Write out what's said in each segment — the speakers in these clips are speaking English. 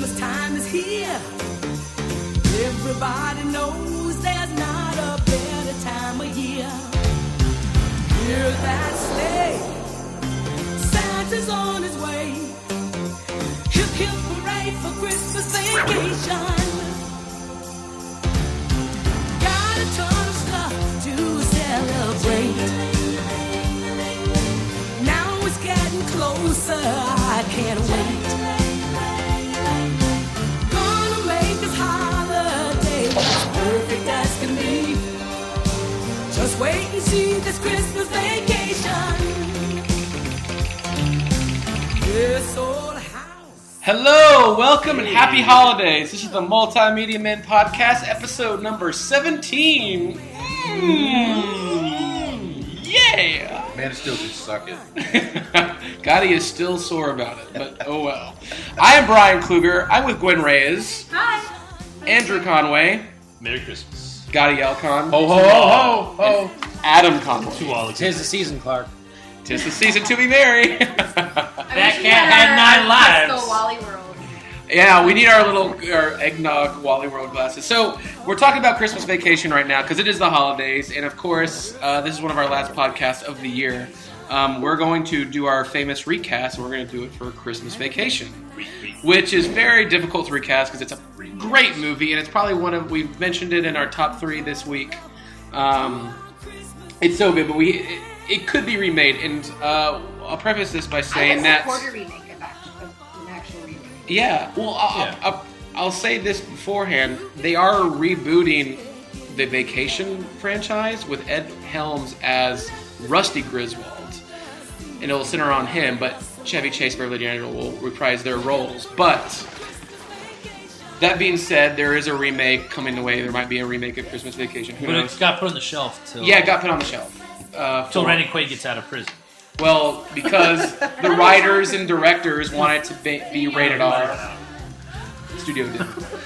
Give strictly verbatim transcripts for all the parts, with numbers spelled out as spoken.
Christmas time is here. Everybody knows there's not a better time of year. Hear that sleigh, Santa's on his way. Hip hip hooray for Christmas vacation. Got a ton of stuff to celebrate. Now it's getting closer, I can't wait. Gonna make this holiday as perfect as can be. Just wait and see this Christmas vacation. This old house. Hello, welcome, and happy holidays. This is the Multimedia Men Podcast, episode number seventeen. Mm, yeah! Man, still just suck it. Gotti is still sore about it, but oh well. I am Brian Kluger. I'm with Gwen Reyes. Hi. Andrew Conway. Merry Christmas. Gotti Elcon. Ho, ho, ho, ho, ho. Adam Conway. To all of you. Tis the season, Clark. Tis the season to be merry. That cat had nine lives. Go Wally World. Yeah, we need our little our eggnog Wally World glasses. So we're talking about Christmas Vacation right now because it is the holidays, and of course, uh, this is one of our last podcasts of the year. Um, we're going to do our famous recast, and we're going to do it for Christmas Vacation, which is very difficult to recast because it's a great movie, and it's probably one of we've mentioned it in our top three this week. Um, it's so good, but we it, it could be remade, and uh, I'll preface this by saying that. I would support a remake of actual, of an actual remake. Yeah, well, I'll, Yeah. I'll, I'll say this beforehand. They are rebooting the Vacation franchise with Ed Helms as Rusty Griswold. And it'll center on him, but Chevy Chase and Beverly D'Angelo will reprise their roles. But, that being said, there is a remake coming the way. There might be a remake of Christmas Vacation. Who But knows? it got put on the shelf till Yeah, it got put on the shelf. Uh, till for- Randy Quaid gets out of prison. Well, because the writers and directors wanted to be, be rated R. Studio did.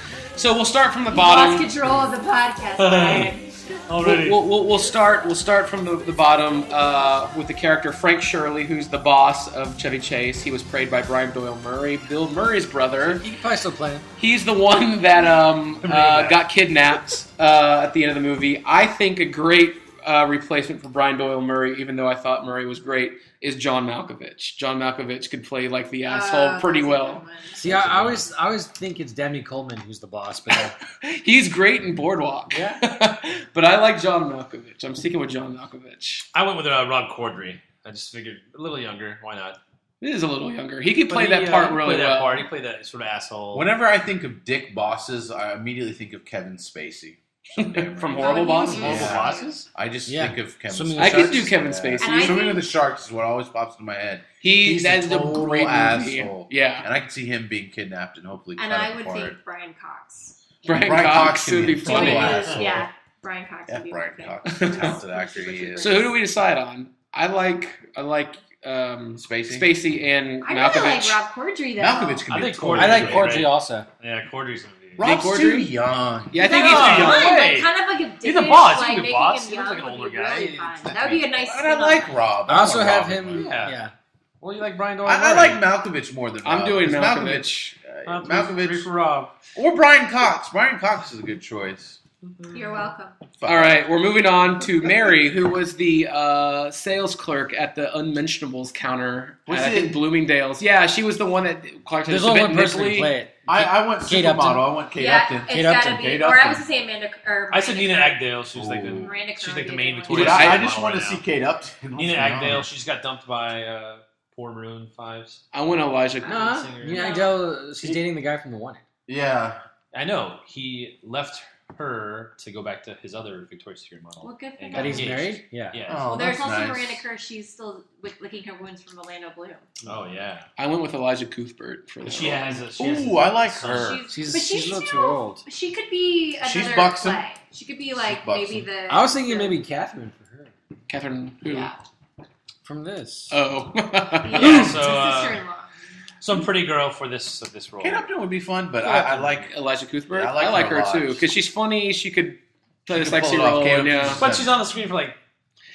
So we'll start from the You bottom. lost control of the podcast, Brian. Already. We'll, we'll, we'll start. We'll start from the, the bottom uh, with the character Frank Shirley, who's the boss of Chevy Chase. He was played by Brian Doyle Murray, Bill Murray's brother. You can probably still play him. He's the one that um, uh, got kidnapped uh, at the end of the movie. I think a great uh, replacement for Brian Doyle Murray, even though I thought Murray was great, is John Malkovich. John Malkovich could play like the asshole Uh, pretty that's a well. good one. See, I, I always, I always think it's Demi Coleman who's the boss, but uh, He's great in Boardwalk. Yeah. But I like John Malkovich. I'm sticking with John Malkovich. I went with uh, Rob Corddry. I just figured a little younger. Why not? He is a little younger. He could play But that he, part uh, really played well. That part. He played that sort of asshole. Whenever I think of dick bosses, I immediately think of Kevin Spacey. From Horrible Bosses? Horrible Yeah. Bosses? I just Yeah. think of Kevin Swimming Spacey. with I could Sharks? do Kevin Yeah. Spacey. And I Swimming think- with the Sharks is what always pops into my head. He He's that's a a total great movie. asshole. Yeah. And I can see him being kidnapped and hopefully And cut I would apart. think Brian Cox. Brian, Brian Cox, Cox can would be be a funny. total Maybe- asshole. Yeah, Brian Cox F. would be Brian perfect. Cox, the talented actor he is. So who do we decide on? I like I like um, Spacey? Spacey and I really Malkovich. like Rob Corddry, though. Malkovich can I be think a total I like Corddry, Corddry right? also. Yeah, Corddry's going to be. Rob's Nick too Corddry? young. Yeah, I think No, he's too no, young. no. Fun, kind of like a He's a dickish, boss. Like He's a making boss. him He young looks like an would older be guy. really fun. That would be a nice. And I like Rob. I also want have Rob in him. my- Yeah. Yeah. Well, you like Brian Doyle I, I Murray. like Malkovich more than Rob. I'm doing 'cause Malkovich. uh, Uh, three- three Malkovich for Rob. or Brian Cox. Brian Cox is a good choice. You're welcome. All right, we're moving on to Mary, who was the uh, sales clerk at the unmentionables counter Was at, I it- think, Bloomingdale's. Yeah, she was the one that Clark said There's only one Submit person to Nipley. play it. I, I went Kate supermodel. Upton. I went Kate yeah, Upton. it's Kate gotta Upton. be. Kate or I Upton. was gonna say Amanda. Or I said Nina Miranda Agdale. She's like the. Ooh. Miranda She's like the Kerr main would be Victoria's Dude, I, I Secret just model want to right see now. Kate Upton. Nina What's going Agdale. on? She's got dumped by uh, poor Maroon Fives. I went Elijah. Nah, singer. Nina Agdale, she's dating the guy from The Wanted. Yeah. I know he left her to go back to his other Victoria's Secret model. Well, good for And him. That he's engaged. married? Yeah. Yeah. Oh, Well, there's that's also nice. Miranda Kerr. She's still with licking her wounds from Orlando Bloom. Oh yeah. I went with Elijah Cuthbert for that. She role. has. A, she has Ooh, a, I like so her. She's- but she's a little too too old. She could be another She's buxom. play. She could be like She's buxom. maybe the. I was thinking the- maybe Catherine for her. Catherine. Who? Yeah. From this. Oh. Yeah, so, uh, sister-in-law. some pretty girl for this uh, this role. Kate Upton would be fun, but Kate I, I Upton. like. Elijah Cuthbert. Yeah, I I like, like her her a lot. too because she's funny. She could play She a could sexy pull it off. role. Kate And, yeah. Upton's- But she's on the screen for like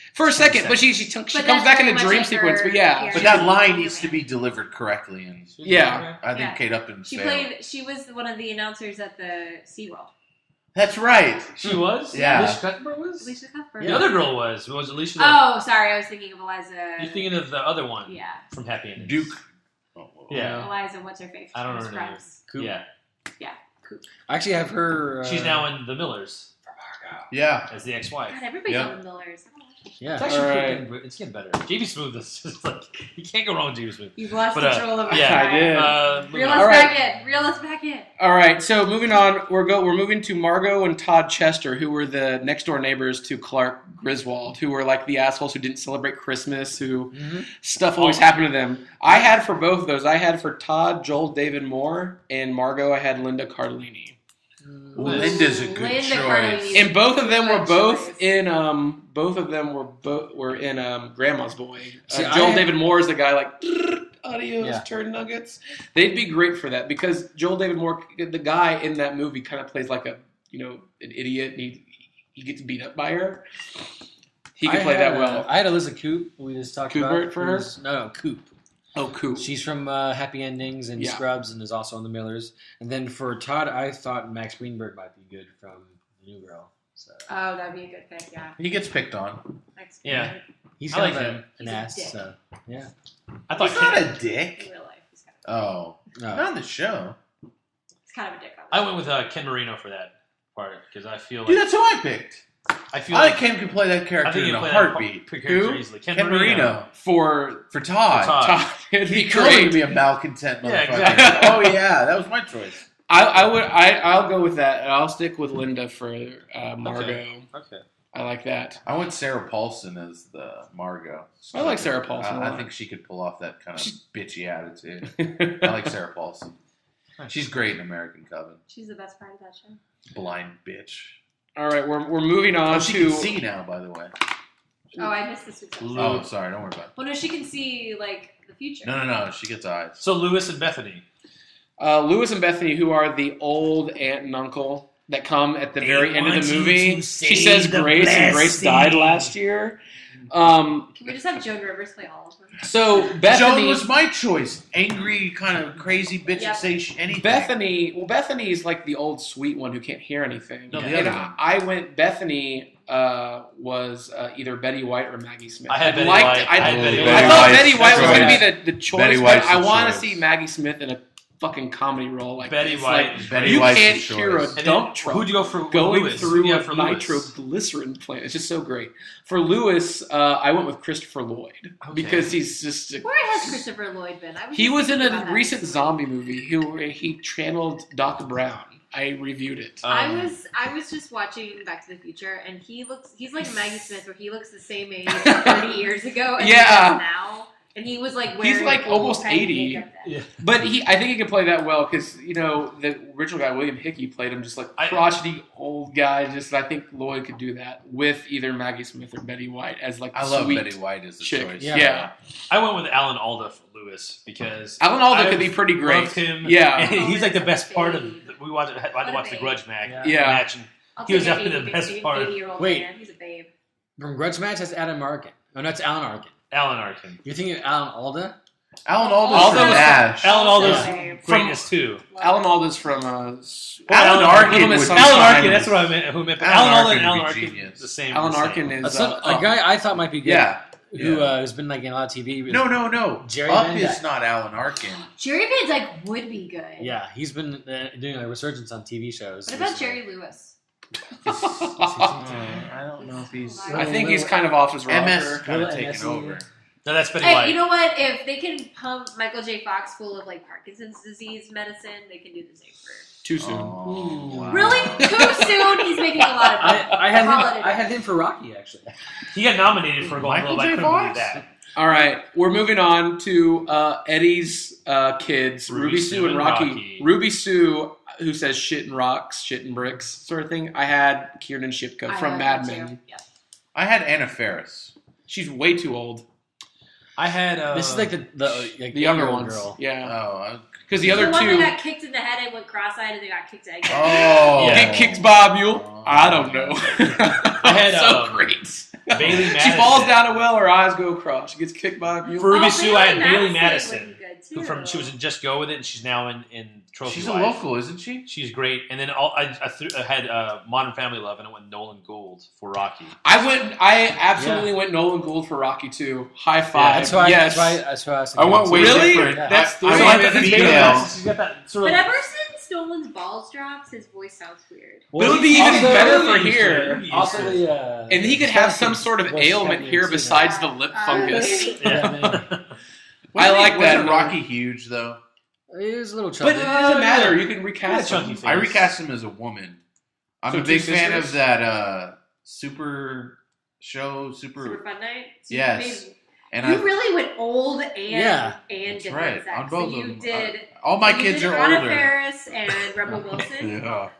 For a second, but she she, she comes that's back in very the much dream like sequence. her But yeah, appearance. But that line needs to be delivered correctly, and Yeah. I think Yeah. Kate Upton She failed. played. She was one of the announcers at the SeaWorld. That's right. She was? Yeah. Alicia Cuthbert was? Alicia Cuthbert. The other girl was. Was Alicia? Oh, sorry. I was thinking of Eliza. You're thinking of the other one Yeah. from Happy Endings. Duke. Oh, Yeah. Eliza, what's her face? I don't know Miss her name. Price. Coop. Yeah. I actually have her. Uh, She's now in The Millers Yeah. as the ex-wife. God, everybody's Yeah. on the Millers. I don't watch that shit. Yeah. It's actually All getting, it's getting better. J B Smooth is just like, you can't go wrong with J B Smooth. You've lost But, uh, control of yeah, I did. Uh, moving Reel on. us All right. back in. Reel us back in. All right, so moving on, we're go we're moving to Margot and Todd Chester, who were the next door neighbors to Clark Griswold, who were like the assholes who didn't celebrate Christmas, who Mhm. stuff always happened to them. I had for both of those. I had for Todd Joel David Moore, and Margot I had Linda Cardellini. Linda's a good Linda choice. Cardellini. And both of them were Good both choice. in um both of them were both were in um Grandma's Boy. Uh, See, I Joel had- David Moore is the guy like adios Yeah. turd nuggets. They'd be great for that because Joel David Moore, the guy in that movie, kind of plays like a you know an idiot. And he he gets beat up by her. He can I play had, that well. uh, I had Alyssa Coop. We just talked Coopert about for her? who's- No, no, Coop. Oh, cool. She's from uh, Happy Endings and Yeah. Scrubs, and is also on The Millers. And then for Todd, I thought Max Greenberg might be good from The New Girl. So Oh, that'd be a good pick. Yeah. He gets picked on. Next Yeah. he's I kind like of a- him. an He's a ass. dick. So yeah. I thought He's not Ken- a dick. In real life, he's kind of, Oh, No. not on the show. he's kind of a dick. on I the went with uh, Ken Marino for that part because I feel Dude, like that's who I picked. I feel I like think Ken could play that I character think in you a play heartbeat. that character Who? easily. Ken, Ken Marino. For For Todd. For Todd. Todd, it'd be He told him to great. be a malcontent Yeah, motherfucker. exactly. Oh yeah, that was my choice. I, I would. I, I'll go with that. and I'll stick with Linda for uh, Margot. Okay. Okay. I like that. I went Sarah Paulson as the Margot. I like Sarah Paulson a I, I lot. think she could pull off that kind of She- bitchy attitude. I like Sarah Paulson. She's great in American Coven. She's the best part of that show. Blind bitch. All right, we're we're moving on Oh, she to. can see now, by the way. Oh, I missed this week's episode. Oh, sorry, don't worry about it. Well, no, she can see like the future. No, no, no. She gets eyes. So Lewis and Bethany. Uh, Lewis and Bethany, who are the old aunt and uncle that come at the very end of the movie. She says Grace, and Grace died last year. Um, Can we just have Joan Rivers play all of them? so Bethany, Joan was my choice. Angry, kind of crazy bitch Yep. that say sh- anything. Bethany. Well, Bethany is like the old sweet one who can't hear anything. No, the and other I, one. I went. Bethany uh, was uh, either Betty White or Maggie Smith. I had I'd Betty liked- White. I, I had Betty I White. thought Betty Betty White's White was choice. going to be the, the choice, Betty but White's I the want to choice. see Maggie Smith in a fucking comedy role like Betty this. White Like, is Betty you White's can't the hear a choice. And dump then, truck who'd you go for going Lewis? through Yeah, a for Lewis. nitroglycerin plant. It's just so great. For Lewis, uh, I went with Christopher Lloyd Okay. because he's just. A, Where has Christopher Lloyd been? I was he just was in thinking a about that recent recently. zombie movie. He where he channeled Doctor Brown. I reviewed it. Um, I was I was just watching Back to the Future, and he looks he's like Maggie Smith, where he looks the same age thirty years ago as he Yeah. does now. And he was like wearing He's, like, old almost timey eighty. makeup then. Yeah. But he, I think he can play that well because you know the original guy William Hickey played him just like I- crotchety old guy. Just I think Lloyd could do that with either Maggie Smith or Betty White as like I love sweet Betty White as the chick. choice. Yeah. Yeah. I went with Alan Alda for Lewis because Alan Alda I could be pretty great. loved him. Yeah. and he's like the best part of. Babe. We watched. I had What to a watch the babe. Grudge mag Yeah. Yeah. match, and I'll He was take definitely an the best eighty, part. eighty-year-old Wait. man. He's a babe. From Grudge Match, that's Adam Arkin. Oh, no, it's Alan Arkin. Alan Arkin. You're thinking of Alan Alda? Alan Alda's Alda from was- Nash. Alan Also Alda's a babe. greatness too. Alan Alda's from uh, s- Alan Alan Arkin Little Miss would Sunshine. Alan Arkin. be- That's what I meant. Who meant? Alan Alan Alda Arkin and Alan would be Arkin. genius. The same. Alan the same. Arkin is Uh, some, uh, a Up. guy I thought might be good. Yeah. Who Yeah. uh, has been like in a lot of T V. No, no, no. Jerry Up Van is Dyke. not Alan Arkin. Jerry Van Dyke would be good. Yeah, he's been uh, doing a resurgence on T V shows. What about recently. Jerry Lewis? I don't know if he's. I think he's kind of off his M S rocker. kind of Little taken M S E. over. No, that's Betty Hey, White. you know what? If they can pump Michael J. Fox full of like Parkinson's disease medicine, they can do the same for. Too soon. Oh, wow. Really? Too soon? He's making a lot of money. I, I had Call him. it a I day. had him for Rocky actually. he got nominated for a Golden Michael Globe. I J. couldn't believe Fox? that. All right, we're moving on to uh, Eddie's uh, kids, Ruby Ruby, Sue Sue, and and Rocky. Rocky. Ruby Sue, who says shit and rocks, shit and bricks, sort of thing. I had Kiernan Shipka I from have Mad that too. Men. Yep. I had Anna Faris. She's way too old. I had. Uh, This is like the the, like The younger eight-year-old ones, girl. yeah. Oh, Because the The other one two that got kicked in the head and went cross-eyed, and they got kicked again. I, oh, Yeah. get kicked by a mule. I don't know. I had, so um, great. Bailey She Madison. falls down a well, her eyes go across. She gets kicked by a mule. For Ruby Oh, Sue, I had Bailey Bailey Madison Madison. would be good, Who too. from she was in Just Go With It, and she's now in, in Trophy She's a Wife. local, isn't she? She's great. And then all, I, I, threw, I had uh, Modern Family Love, and I went Nolan Gould for Rocky. I went. I absolutely went Nolan Gould for Rocky too. High five. Yeah, that's why. yes. That's why. That's why I was I thinking. went way Really? different. That's I, the I way like that the it's female. She's got that sort But of. ever since Nolan's balls drops, his voice sounds weird. But it would be even Also- better for Used to here. it. Used Also, to it. the uh, And he could have some Chelsea sort of was ailment happening here too, besides though. the lip Uh, fungus. Yeah. I like that. Wasn't Rocky huge though? It is a little But chubby. it doesn't matter. You can Yeah, recast chunky him. face. I recast him as a woman. I'm So a big two fan sisters? of that uh, super show, super, Super Fun Night. So Yes. You, made, and you I. really went old and Yeah. and That's different right, sex. on both so you of them. did. All my you kids did are Anna older. Faris and Rebel Wilson. Yeah.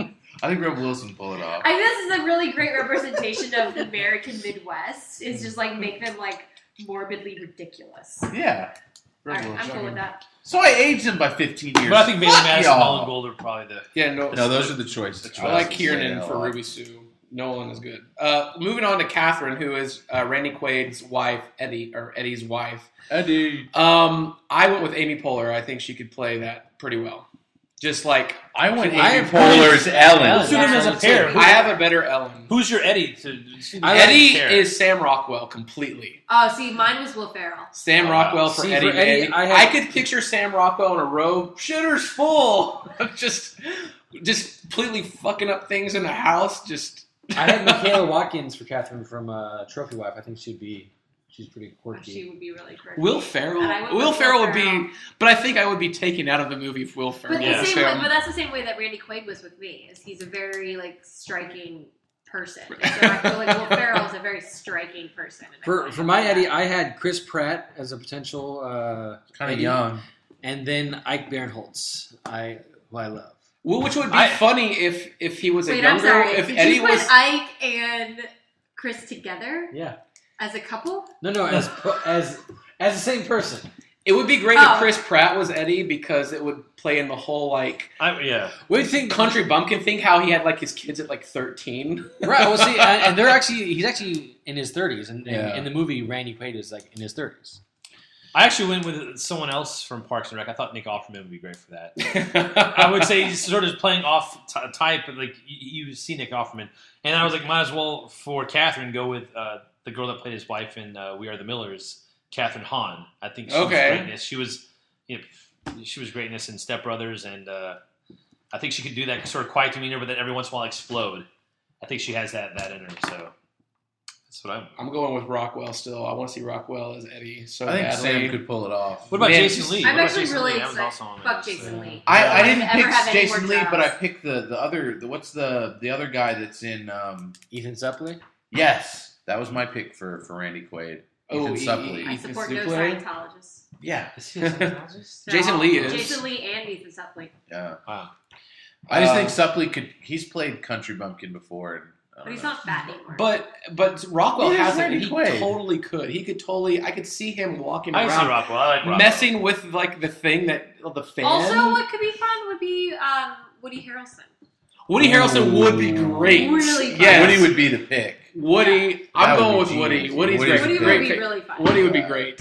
I think Rebel Wilson pulled it off. I think this is a really great representation of the American Midwest. It's just like make them like morbidly ridiculous. Yeah. All right, I'm cool with that. So I aged him by fifteen years. But I think Bailey Fuck Madison and y'all. Nolan Gould are probably the. Yeah, no. No, those are the choices. I like Kiernan Yeah, for I like- Ruby Sue. Nolan is good. Uh, moving on to Catherine, who is uh, Randy Quaid's wife, Eddie, or Eddie's wife. Eddie. Um, I went with Amy Poehler. I think she could play that pretty well. Just like I went I Amy have- Poehler's Ellen. Ellen. Suit him as a pair. I have a better Ellen. Who's your Eddie? To, I like Eddie pair? is Sam Rockwell completely. Oh, see, mine was Will Ferrell. Sam Oh, Rockwell wow. for See, Eddie. for Eddie, Eddie. I I, have- could picture Sam Rockwell in a robe, shitters full, just, just completely fucking up things in the house. Just I had Michaela Watkins for Catherine from uh, Trophy Wife. I think she'd be. She's pretty Oh, quirky. she would be really quirky. Will Ferrell. And I went Will with Ferrell Will would Ferrell. be, but I think I would be taken out of the movie if Will Ferrell. But, Yeah. the was same way, him. but that's the same way that Randy Quaid was with me. Is he's a very like striking person. And so I feel like Will Ferrell is a very striking person. And I For feel for like my I'm Eddie, that. I had Chris Pratt as a potential uh, Kind of Eddie, young. and then Ike Barinholtz. I who I love. Well, which would be I- funny if if he was a Wait, young I'm sorry. girl. If Did Eddie you put was, Ike and Chris together Yeah. as a couple? No, no, as as as the same person. it would be great Oh. if Chris Pratt was Eddie because it would play in the whole like I, yeah. What do you think? country bumpkin thing. How he had like his kids at like thirteen. Right. Well, see, and, and they're actually he's actually in his thirties, and, and Yeah. in the movie, Randy Quaid is like in his thirties. I actually went with someone else from Parks and Rec. I thought Nick Offerman would be great for that. I would say he's sort of playing off t- type, but like you, you see Nick Offerman, and I was like, might as well for Catherine go with uh, the girl that played his wife in uh, We Are the Millers, Catherine Hahn. I think she Okay. was greatness. She was, you know, she was greatness in Step Brothers, and uh, I think she could do that sort of quiet demeanor, but then every once in a while explode. I think she has that that in her. So that's what I'm. I'm going with Rockwell still. I want to see Rockwell as Eddie so I think badly. Sam could pull it off. What about Man, Jason Lee? I'm What about actually Jason really Lee? That was excited. also on my Fuck list. Jason Lee. I, I don't didn't ever pick have any Jason more Lee, but I jobs. picked the, the other. The, what's the the other guy that's in? Um, Ethan Suplee. yes, that was my pick for, for Randy Quaid. Oh, Ethan E- Suplee. I Ethan support no Suplee? Scientologists. Yeah, Is he a Scientologist? So, Jason Lee is. Jason Lee and Ethan Suplee. yeah. Wow. I just Uh, think Suplee could. He's played Country Bumpkin before. And, I don't But he's know. not fat anymore. But but Rockwell Neither is hasn't. Randy He Quaid. totally could. He could totally. I could see him walking I can see around Rockwell. I like Rockwell. messing with like the thing that the fan. also, what could be fun would be um, Woody Harrelson. Woody Harrelson would be great. Really fun. Yes. Woody would be the pick. Woody. I'm That would going be with genius. Woody. Woody's Woody's great. Woody great would be pick. really fun. Woody would be great.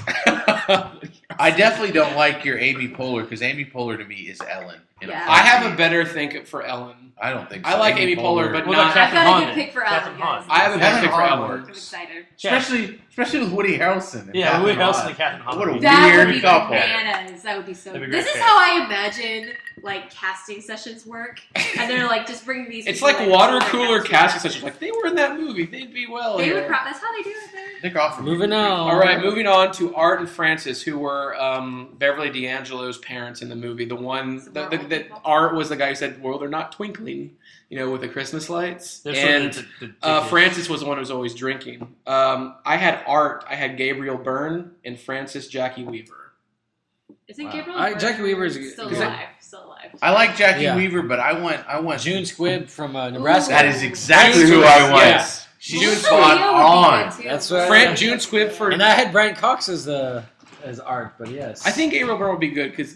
I definitely don't like your Amy Poehler because Amy Poehler to me is Ellen. in a Yeah. I have a heartbeat. better think for Ellen. I don't think so. I like Amy Poehler, but What not. about I've Catherine got a Hahn good then? pick for Catherine Ellen, Hahn. guys. I have a better Catherine pick for Hahn Ellen. I'm works. excited. Especially, especially with Woody Harrelson. and Yeah, Catherine Woody Harrelson Hahn. and Catherine Hahn. What a That weird would be couple. bananas. That would be so. That'd be This great is pair. how I imagine like casting sessions work, and they're like just bring these. It's people like in water and cooler like, casting sessions. Like they were in that movie. They'd be well. They here. would. Pro- that's how they do it. Man. Nick Offerman. Moving on. All right, moving on to Art and Francis, who were um, Beverly D'Angelo's parents in the movie. The one Some that more the, old that people. Art was the guy who said, "Well, they're not twinkling," you know, with the Christmas lights. They're sort and of the- the- the- uh, Francis was the one who was always drinking. Um, I had Art. I had Gabriel Byrne and Francis Jackie Weaver. Isn't Wow. Gabriel? I- Byrne Jackie Weaver is- still is it- alive. Still alive. I like Jackie Yeah. Weaver, but I want, I want June Squibb from uh, Nebraska. That is exactly June who Squibb, I want. yes. She's Melissa spot Leo would be on. good, too. That's right. Fran- June Squibb for. And I had Brian Cox as the as Art, but yes, I think Gabriel Byrne would be good because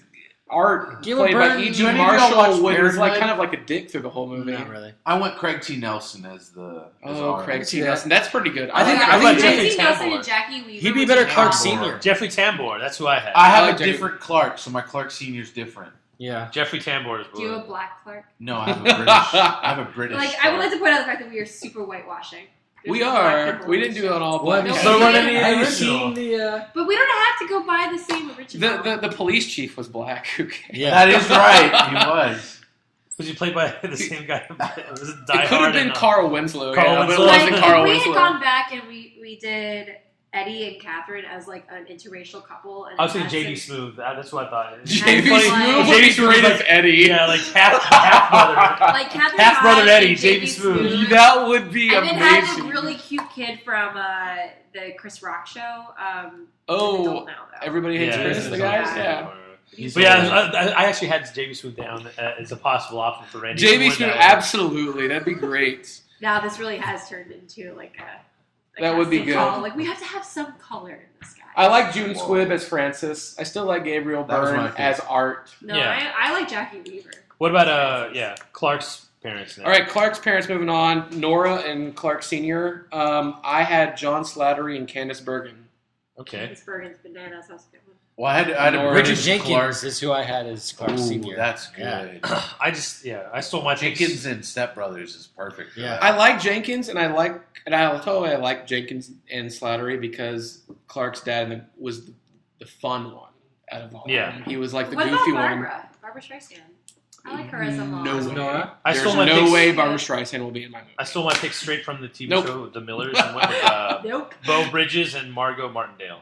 Art Gilbert played by Burton, E do G any of y'all watch Marshall was like Parenthood? kind of like a dick through the whole movie. Not really. I went Craig T. Nelson as the. As Oh, Art. Craig see T. that. Nelson. That's pretty good. I think- like I that. think Jeffrey Jeffrey Nelson Tambor. and Jackie Weaver. He'd be was better in Clark Tambor. Senior. Jeffrey Tambor. That's who I had. I I have like a Jackie- different Clark, so my Clark Senior's different. Yeah. Jeffrey Tambor is Do you have blue. a black Clark? No, I have a British. I have a British. Like, I would like Clark. to point out the fact that we are super whitewashing. There's We no black are. people We in didn't this do it show. on all Well, black. have you No, seen, we didn't. have you Original. seen the? Uh, But we don't have to go buy the same original. The, the the police chief was black. Who cares? yeah. That is right. He was. Was he played by the same guy? Was it It Die could Hard have been and, uh, Carl Winslow. Carl yeah, Winslow. But it like, wasn't if Carl we Winslow. had gone back and we, we did Eddie and Catherine as like an interracial couple. And I was thinking had J B some- Smooth. That- That's what I thought. J B Like- Smooth would J B be Smooth great was as like- Eddie. Yeah, like half half brother. Like Catherine Half brother Hahn Eddie, and J B J B Smooth. That would be And then amazing. had the really cute kid from uh, the Chris Rock show. Um, Oh, he's an adult now, though. Everybody hates Yeah, Chris, it's the a- guy. yeah. Yeah. He's But yeah, old. I, I- I actually had J B Smooth down uh, as a possible option for Randy. J B Smooth Smooth, now. absolutely. That'd be great. Now this really has turned into like a. a That would be casting good. call. Like we have to have some color in this guy. I like June Whoa. Squibb as Francis. I still like Gabriel That was Byrne my as favorite. Art. No, Yeah. I, I like Jackie Weaver. What about uh yeah Clark's parents? Now. All right, Clark's parents moving on. Nora and Clark Senior Um, I had John Slattery and Candice Bergen. Okay. Miss Bergen's bananas. That's a good one. Well, I had, I had a Nora- Richard British Jenkins Clark. is who I had as Clark Ooh, Senior. that's Yeah. good. I just yeah I stole my picks. Jenkins and Step Brothers is perfect. for Yeah. that. I like Jenkins, and I like, and I'll tell you, I like Jenkins and Slattery because Clark's dad was the, the fun one out of all. of Yeah. them. He was like the what goofy about one. Barbara? Barbara Streisand. I like her as a mom. No way. Nora? I There's stole my no picks. way Barbara Streisand will be in my movie. I stole my picks straight from the T V Nope. show The Millers and went with uh, Nope. Beau Bridges and Margot Martindale.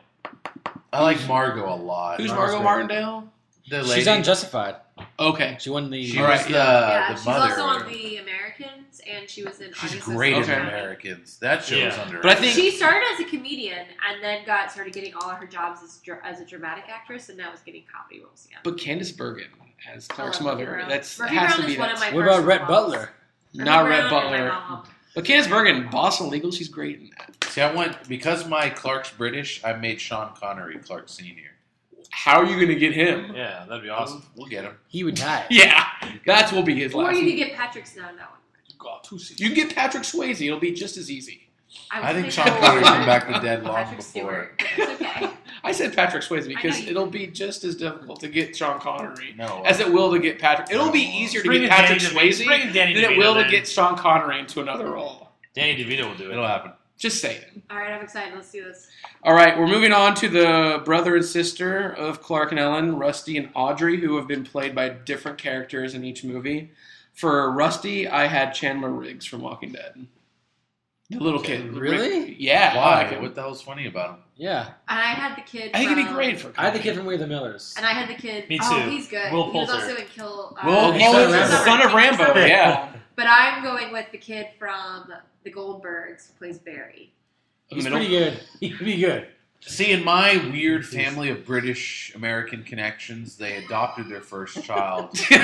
I like Margot a lot. Who's Margot's Margot great. Martindale? The lady. She's on Justified. Okay. She won the. She All was right, the, yeah, the she's mother. also on The Americans, and she was in. She's August great Okay. in Americans. That show is Yeah. underrated. But I think- She started as a comedian and then got started getting all of her jobs as, dra- as a dramatic actress, and now is getting comedy roles again. But Candice Bergen as Clark's I love mother. Murphy That's Brown. has Murphy to be Brown is that. one of What my about Rhett personal models. Butler? Not Murphy Rhett Brown and my Butler. mom. But Candice Bergen, Boston Legal, she's great in that. See, I went because my Clark's British. I made Sean Connery Clark Senior. How are you going to get him? Yeah, that'd be awesome. We'll get him. He would die. Yeah, that will be his Or last you one. could get Patrick Snow in that one. You can get Patrick Swayze. It'll be just as easy. I would think say Sean that Connery over came back from the dead long Patrick before. Stewart, but it's okay. I said Patrick Swayze because you- it'll be just as difficult to get Sean Connery No. as it will to get Patrick. It'll be easier to Bring get in Patrick Danny DeVito- Swayze bring in Danny than it DeVito will to then. get Sean Connery into another role. Danny DeVito will do It'll it. happen. Just saying. All right, I'm excited. Let's do this. All right, we're moving on to the brother and sister of Clark and Ellen, Rusty and Audrey, who have been played by different characters in each movie. For Rusty, I had Chandler Riggs from Walking Dead. The little kid. Really? Yeah. I Why? like him. What the hell's funny about him? Yeah. And I had the kid. I think he'd be from- great for. I had the kid from We Are the Millers. And I had the kid. Me Oh, too. he's good. Will he was Poulter. also in Kill. Uh, Will He's Son the of Rambo. son of Rambo. Yeah. But I'm going with the kid from The Goldbergs who plays Barry. In the He's middle. pretty good. He'd be good. See, in my weird family of British American connections, they adopted their first child. From,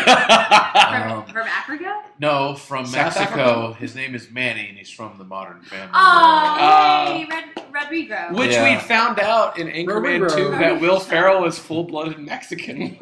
Um, from Africa? No, from South Mexico. Africa? His name is Manny, and he's from the Modern Family. Oh, Uh, yay, Red, Rodrigo. Which Yeah. we found out in Anchorman Bro, bro, two bro. that Will Ferrell is full blooded Mexican.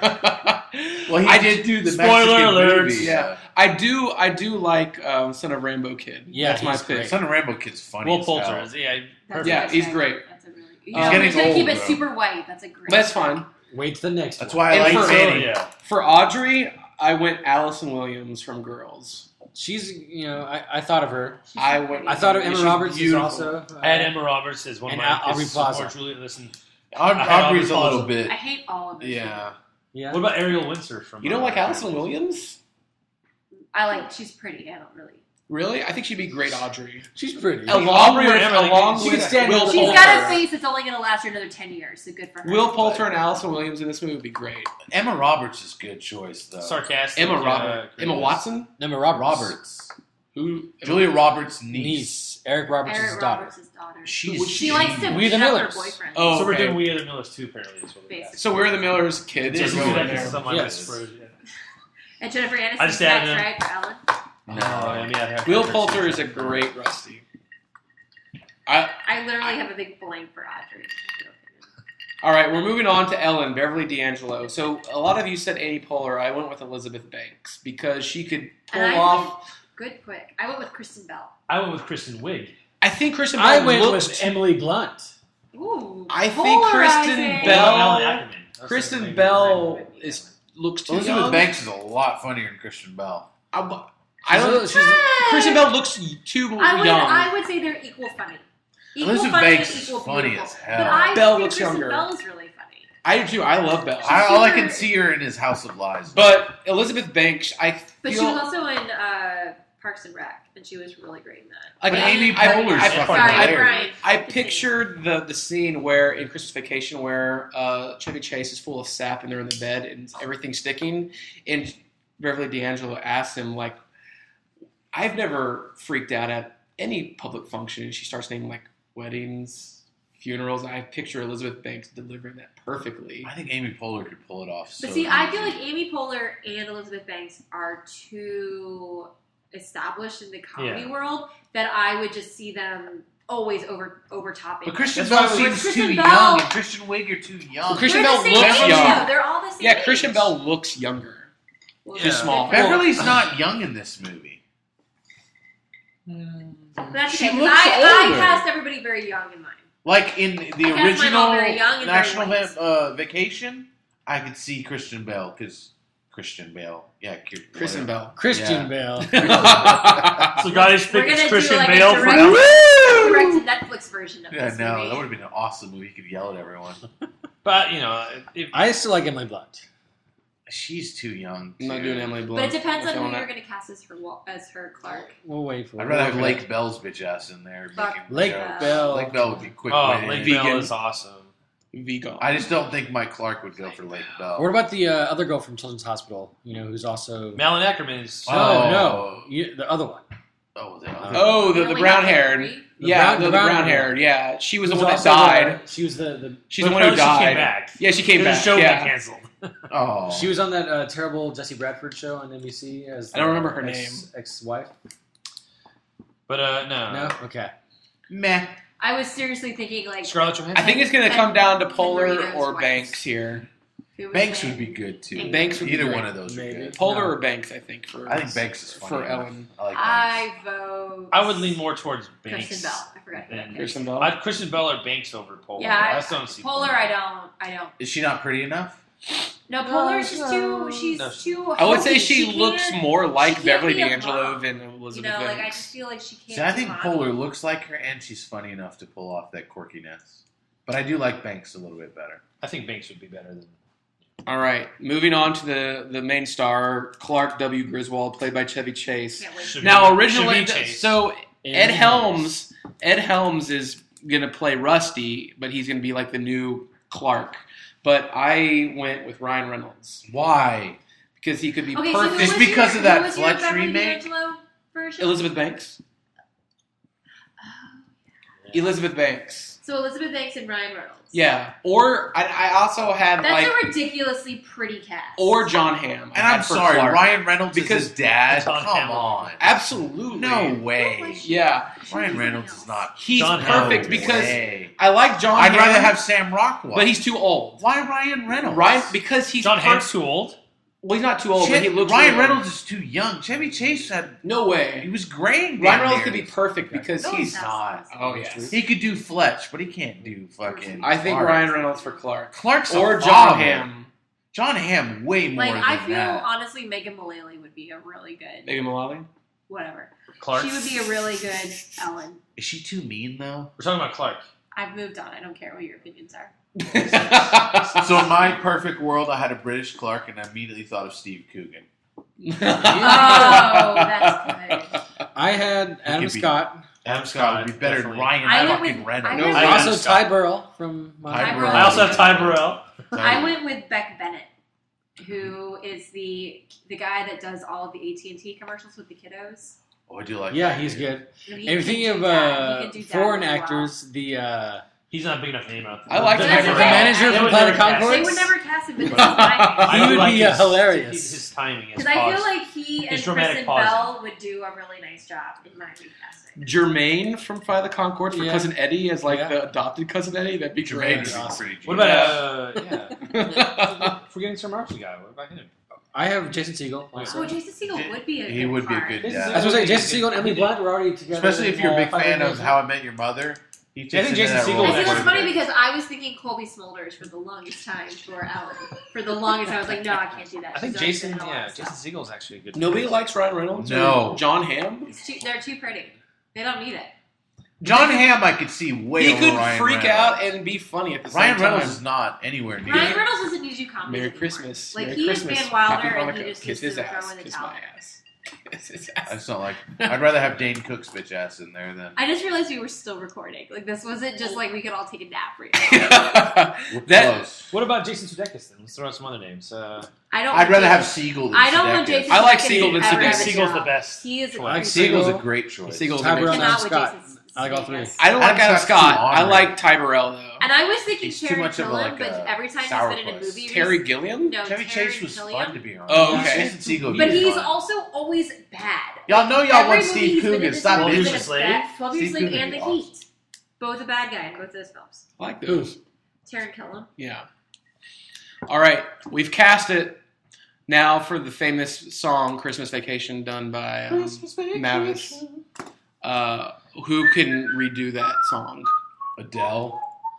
Well, he I did do the Spoiler Mexican alert. movie. Yeah. I do I do like um, Son of Rambo Kid. Yeah, That's my he's pick. great. Son of Rambo Kid's funny. Will as Poulter hell. is yeah. That's Yeah, a good he's pick. great. That's a really. He's Yeah, getting we're just gonna keep old, it bro. super white. That's a great. That's fine. Wait till the next That's one. why I And like for- Manny. Yeah. For Audrey, I went Allison Williams from Girls. She's, you know, I, I thought of her. She's I so would- pretty. I thought of Emma She's Roberts is beautiful. also. uh, I had Emma Roberts as one of And my Au- Aubrey picks. Plaza. Support Julie, listen. Aud- I had Aubrey's a Aubrey little Plaza. bit. I hate all of them. Yeah. Yeah. What about Ariel Windsor from? You don't uh, like Allison Williams? I like. She's pretty. I don't really. Really? I think she'd be great Audrey. She's pretty. Along Aubrey or with, Emily? along She with could stand Will on the- She's Poulter. got a face that's only going to last her another ten years. So good for her. Will Poulter and Allison Williams in this movie would be great. Emma Roberts is a good choice, though. Sarcastic. Emma uh, Roberts. Emma Grace. Watson? Emma Roberts. Roberts. Who? Julia Roberts' niece. Niece. Eric Roberts' Eric daughter. Roberts' daughter. She's She likes to We the beat up her Millers. boyfriend. Oh, So we're okay. doing We Are the Millers too, apparently. Is what we got. Basically. So we're the Millers kids. It is are Just going going because there. it's on my Yes. list for- yeah. And Jennifer Aniston's I just next, added him. right, for Ellen? No. Oh, I mean, I'd have Will to- Poulter is a great Rusty. I I literally have a big blank for Audrey. All right, we're moving on to Ellen, Beverly D'Angelo. So a lot of you said Amy Poehler. I went with Elizabeth Banks because she could pull And I off. Good, quick. I went with Kristen Bell. I went with Kristen Wiig. I think Kristen Bell I went looks. with Emily Blunt. Ooh, I think Kristen polarizing. Bell- Alan Ackerman. That's Kristen maybe Bell Ackerman. is looks too Elizabeth young. Banks is a lot funnier than Christian Bell. I, I don't. She's- Kristen Bell looks too I would, young. I would say they're equal funny. Equal Elizabeth funny Banks and is equal funny beautiful. as hell. But I Belle think looks Kristen younger. Bell's really funny. I do too. I love Bell. I, all I can super- see her in is House of Lies. But Elizabeth Banks, I But feel she was also in uh, Parks and Rec, and she was really great in that. like But I- Amy I- Poehler's I- fucking Sorry, hilarious. Brian. I pictured the, the scene where in Christmas Vacation where uh, Chevy Chase is full of sap and they're in the bed and everything's sticking, and Beverly D'Angelo asks him like, "I've never freaked out at any public function," and she starts naming like weddings, funerals. I picture Elizabeth Banks delivering that perfectly. I think Amy Poehler could pull it off. But so see, I feel easy. like Amy Poehler and Elizabeth Banks are too established in the comedy Yeah. world that I would just see them always over over topping. But Christian That's Bell why we- seems Kristen too Bell- young, and Christian Wiig are too young. Well, Christian They're Bell the same looks age, young. though. They're all the same Yeah, age. Christian Bell looks younger. Well, She's yeah. small. Beverly's not young in this movie. But that's She okay, 'cause looks I, older. I cast everybody very young in mine. Like in the I cast mine all original very young and National very Va- uh, Vacation, I could see Christian Bell because Christian Bale, yeah, Ki- Kristen whatever. Bell. Christian Yeah. Bale. So guys We're pick gonna do Christian like Bale a for direct, Ellen. direct Netflix version of Yeah, this no, movie. that would have been an awesome movie. You could yell at everyone. But you know, if, I still like Emily Blunt. She's too young. I'm not too. doing Emily Blunt. But it depends I'm on who feeling you're it. going to cast as her wa- as her Clark. We'll wait for I'd it. rather have We'll Lake wait Bell's bitch ass in there. Fuck making Lake jokes. Bell. Lake Bell would be quick. oh, witted. Lake Vegan. Bell is awesome. Vegan. I just don't think Mike Clark would go for Lake Bell. for it. What about the uh, other girl from Children's Hospital? You know, who's also Malin Ackerman is. no, Oh. no, you, the other one. Oh, the Oh, the, We the only brown have, like, haired. three? The Yeah, brown- the, the the brown brown hair. haired. Yeah, she was the Who's one that also died. the- she was the, the She's But the one who apparently she died. came back. Yeah, she came Because back. the show yeah. got canceled. Oh, she was on that uh, terrible Jesse Bradford show on N B C as I don't the remember her ex, ex-wife. But uh, no. No, okay. meh. I was seriously thinking like Scarlett Johansson. I think it's going to come down to And Polar Marino's or wife. Banks here. who was Banks it? would be good too. Banks would be Either great. one of those Maybe. are good. Polar No. or Banks, I think. For I think Banks is funny for enough. Ellen. I like Banks. I vote. I would lean more towards Banks. Kristen Bell. I forgot. than- that. Kristen Bell. I'd Kristen Bell or Banks over Polar. Yeah, I I- just don't see Polar. I don't. I don't. Is she not pretty enough? No, Polar's just too. She's No. too. I would say hokey. she, looks can't- more like can't Beverly be a D'Angelo mom. than You Elizabeth know, like I Banks. just feel like she can't. See, I be think mom. Polar looks like her, and she's funny enough to pull off that quirkiness. But I do like Banks a little bit better. I think Banks would be better than. All right, moving on to the, the main star, Clark W. Griswold, played by Chevy Chase. Can't wait. Should Now, be- originally, should be Chase. so Ed And- Helms, Ed Helms is gonna play Rusty, but he's gonna be like the new Clark. But I went with Ryan Reynolds Why? because he could be Okay, so perfect. who Just was because your, of that who was your Fletch Beverly remake? D'Angelo version? Elizabeth Banks. Elizabeth Banks. So Elizabeth Banks and Ryan Reynolds. Yeah, or I, I also had That's like a ridiculously pretty cast. or John Hamm. I And had I'm for sorry, Clark. Ryan Reynolds Because- is his dad. John Come Hamm. on. Absolutely. No way. Yeah, Ryan Reynolds is not. he's John Hamm. perfect No because way. I like John. I'd Hamm, rather have Sam Rockwell. but he's too old. Why Ryan Reynolds? Ryan because he's John per- Hamm's too old. Well, he's not too old, Che- but he looks Ryan really old. Reynolds is too young. Chevy Chase had No he way. was graying. Ryan down Reynolds there. could be perfect because No, he's. he's not. Oh yes. He could do Fletch, but he can't do fucking. I think Clark. Ryan Reynolds for Clark Clark's or a John father. Hamm. John Hamm way more Like than I feel that. honestly, Megan Mullally would be a really good. Megan Mullally. Whatever. Clark. She would be a really good Ellen. Is she too mean though? We're talking about Clark. I've moved on. I don't care what your opinions are. So in my perfect world, I had a British Clark, and I immediately thought of Steve Coogan. Oh, that's good. I had Adam could be- Scott. Adam Scott would be better definitely. than Ryan I went fucking with- Reynolds. I No, went I with- got Also, Scott. Ty Burrell from. Ty My Burrell. I also have Ty Burrell. I went with Beck Bennett, who is the the guy that does all of the A T and T commercials with the kiddos. Oh, I do like. Yeah, that he's dude. good. And he And can thinking do of that. He uh, can do that foreign really well. actors, the uh, He's not a big enough name. I don't think. I like The- the the- manager. the manager They from would Planet never cast Concord? They him. would never cast him, but his He timing. He would like be, his, uh, hilarious. His, his timing is Because I feel pause. like he and His dramatic Kristen pausing. Bell would do a really nice job in my recasting. Jermaine from Fly the Conchords for Yeah. Cousin Eddie as like Yeah. the adopted Cousin Eddie. That'd be Jermaine great. is awesome. pretty What genius. about uh yeah? Forgetting Sir Marshall guy. What about him? I have Jason Segel. Oh, Jason Segel would be a He good would be a part. good Jason dad. I was going to say, Jason Segel and Emily Blunt were already together. Especially if you're a in, big uh, Five fan of Days. How I Met Your Mother. He fits I think into Jason that Segel role would I think actually it's perfectly. funny because I was thinking Colby Smulders for the longest time for Ellen. For the longest time, I was like, no, I can't do that. I think She's already Jason. been in a lot Yeah, of Jason stuff. Segel's actually a good. Nobody likes Ryan Reynolds. No. Or John Hamm. It's too, they're too pretty. They don't need it. John Hamm, I could see way He over could Ryan freak Reynolds. out and be funny at the same Ryan time. Reynolds is not anywhere near. Ryan Reynolds doesn't need you comedy. Merry anymore. Christmas. Like Merry he Christmas. is Van Wilder Happy and he Hanukkah. just Kiss needs his to ass. throw in the Kiss towel. my ass. Kiss his I ass. just don't like. I'd rather have Dane Cook's bitch ass in there than. I just realized we were still recording. Like this wasn't just like we could all take a nap right now. We're That- close. What about Jason Sudeikis then? Let's throw out some other names. Uh, I don't. I'd want rather have Jason- Siegel than I don't want Sudeikis. Jason. I like Sudeikis Segel than to ever Sudeikis. have a Segel's job. the best. He is a I great like Siegel's a Segel. great choice. Siegel's Ty a great Burrell and Cannot Adam with Scott. Jason I like all three. Sudeikis. I don't like Adam Adam Scott's Scott. too I ornery. like Ty Burrell though. And I was thinking He's too Terry much of a, Gilliam, like, but a every time he's been in a sourpuss. movie, Terry Gilliam. no, Chevy Terry Chase was Gilliam. fun to be around. Oh, okay. Jason Segel. But was he's fun. also always bad. Y'all know y'all Every want movie Steve he's been in Coogan. this Stop movie, Years he's a been Slave? bad. Twelve Years a Steve Slave Coogan and would The be Heat. Both a bad guy in both those films. I like those. Taron Killam. Yeah. All right, we've cast it now for the famous song "Christmas Vacation" done by um, Mavis. Uh, who can redo that song? Adele.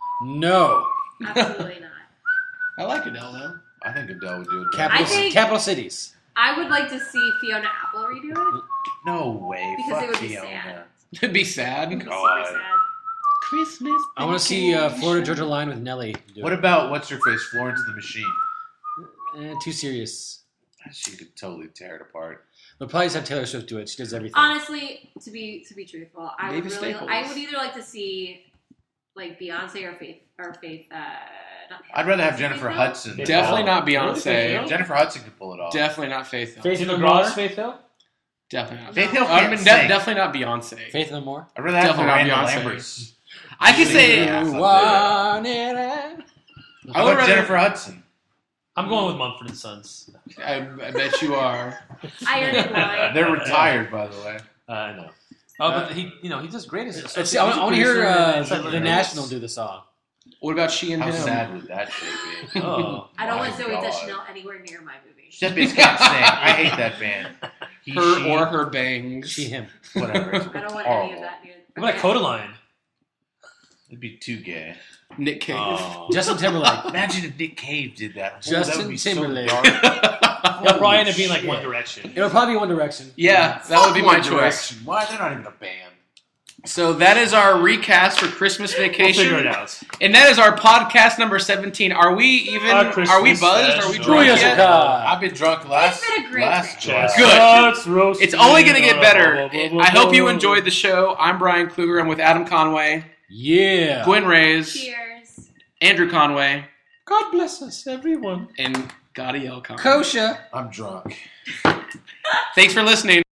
No. Absolutely not. I like Adele though. I think Adele would do it. better. Capital, I think- capital cities. I would like to see Fiona Apple redo it. No way. Because Fuck it would be Fiona. sad. It'd be sad. It'd be God. super sad. Christmas. I want to see uh, Florida Georgia Line with Nelly. Do What it. about what's her face? Florence the Machine. Eh, too serious. She could totally tear it apart. They'll probably just have Taylor Swift do it. She does everything. Honestly, to be to be truthful, I would Mavis really, Staples. I would either like to see like Beyonce or Faith or Faith. Uh, not I'd rather have Faith Jennifer Hill? Hudson. Definitely Oh. not Really? Beyonce. Jennifer Hudson could pull it off. Definitely not Faith Hill. Faith In No the More. garage, Faith Hill? Definitely not. Faith Hill I can't mean, de- sing. definitely not Beyonce. Faith No More. I'd rather have Definitely not Miranda Beyonce. Lambert. I could say. Yeah. You want it. I I would would rather. Jennifer Hudson. I'm going with Mumford and Sons. I, I bet you are. Iron and Wine. They're retired, by the way. Uh, I know. Oh, but he, you know, he does great as a Let's see, I want to hear uh, the, the National. National do the song. What about she and How him? sad would that shit be? Oh, I don't My want Zoe God. Deschanel anywhere near my movie. That bitch can't sing. I hate that band. He, Her she, or her bangs. She, him. whatever. It's I don't want horrible. any of that near. what about Codaline? It'd be too gay. Nick Cave. Oh. Justin Timberlake. Imagine if Nick Cave did that. Oh, Justin that would be Timberlake. So dark. He'll probably end up Holy being like shit. One Direction. It'll probably be One Direction. Yeah, that would be my One choice. Direction. Why? They're not even a band. So that is our recast for Christmas We'll Vacation. figure it out. And that is our podcast number seventeen. Are we even? Our Are we Christmas buzzed? Are we special. drunk Booyah, yet? Shaka. I've been drunk last. It's been a great last thing. July. Good. It's only going to get better. I hope you enjoyed the show. I'm Brian Kluger. I'm with Adam Conway, Yeah. Gwen Reyes, Cheers. Andrew Conway, God bless us, everyone. and Gadiel Conway. Kosha. I'm drunk. Thanks for listening.